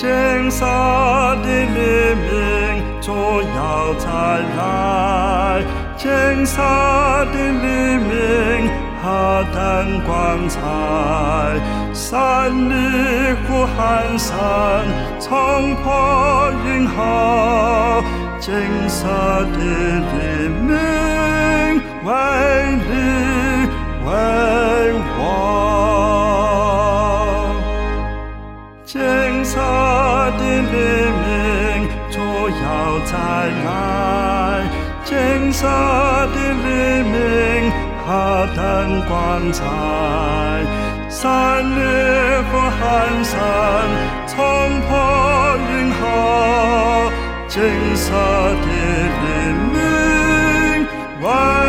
金色的黎明就要再来，金色的黎明和灯光彩，山里呼喊声冲破云后，金色的黎明为你为我，金色的黎明就要再来，金色的黎明和灯光彩，山里呼喊声冲破云后，金色的黎明。